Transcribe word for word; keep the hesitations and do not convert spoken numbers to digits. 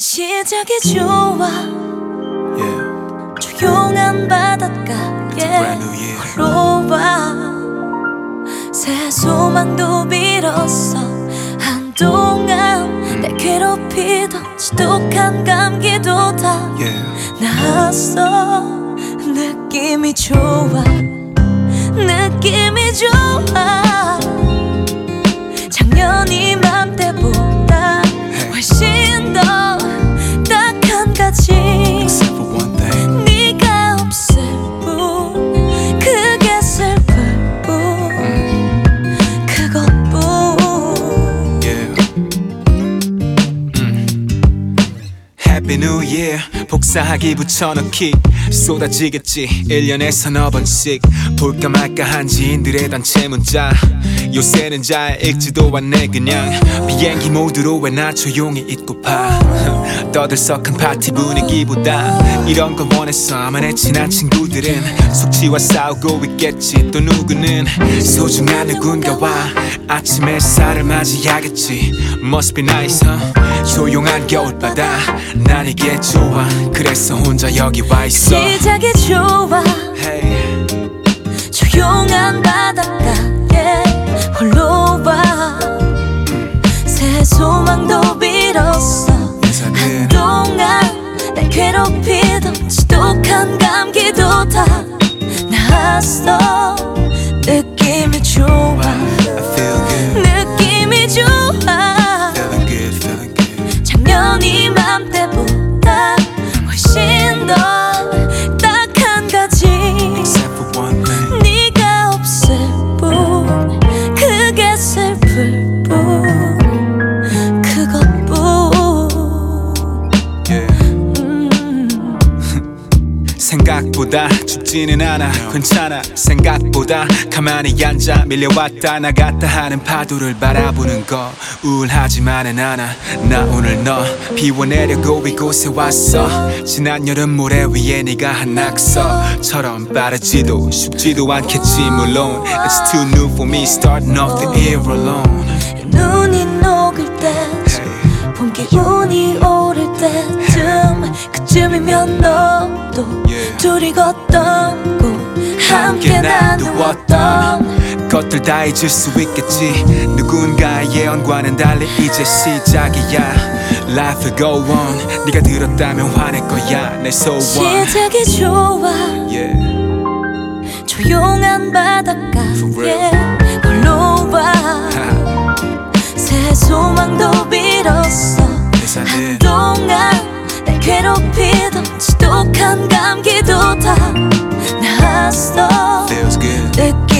시작이 좋아. Yeah. 조용한 바닷가에 걸어와. 새 소망도 빌었어. 한동안 날 괴롭히던 지독한 감기도 다 Yeah. 나았어. 느낌이 좋아. 느낌이 좋아. 작년 이맘때보다 훨씬 더 딱 한 가지. Except for one thing. 네가 없을 뿐. 그게 슬플 뿐. mm. 그것뿐. Yeah. mm. Happy New Year. 복사하기 붙여넣기 쏟아지겠지 일 년에 서너 번씩. 볼까 말까 한 지인들의 단체 문자. 요새는 잘 읽지도 않네 그냥. 비행기 모드로 왜 나 조용히 있고파. 떠들썩한 파티 분위기보다 이런 걸 원했어. 아마 내 친한 친구들은 숙취와 싸우고 있겠지. 또 누구는 소중한 누군가와 아침 햇살을 맞이하겠지. Must be nice huh? 조용한 겨울바다 난 이게 좋아. 그래서 혼자 여기 와 있어. 시작이 좋아. Hey. 조용한 바닷가에 홀로 와. 새 소망도 빌었어. Yes, I did. 한동안 날 괴롭히던 지독한 감기도 다 나았어. 느낌이 좋아. I feel good. 느낌이 좋아. Feeling good, feeling good. 작년 이맘때보다 훨씬 더 딱 한 가지. Except for one thing. 네가 없을 뿐. 그게 슬플 뿐. 그것뿐. Yeah. 음. 생각보다 춥지는 않아. 괜찮아. 생각보다 가만히 앉아 밀려왔다 나갔다 하는 파도를 바라보는 거 우울하지만은 않아. 나 오늘 너 비워내려고 이곳에 왔어. 지난 여름 모래 위에 네가 한 낙서처럼 빠르지도 쉽지도 않겠지 물론. It's too new for me starting off the year alone. 눈이 녹을 때쯤 봄 기운이 오를 때쯤 그쯤이면 너도 Yeah. 둘이 걷던 곳 함께 나누었던 것들 다 잊을 수 있겠지. 누군가의 예언과는 달리 이제 시작이야. Life will go on. 네가 들었다면 화낼 거야 내 소원. 시작이 좋아. Yeah. 조용한 바닷가에 For real. 걸어와. 새 소망도 빌었어. Yes, I did. 한동안 날 괴롭히던 지독한 감기도 다 나았어. Feels good. 느낌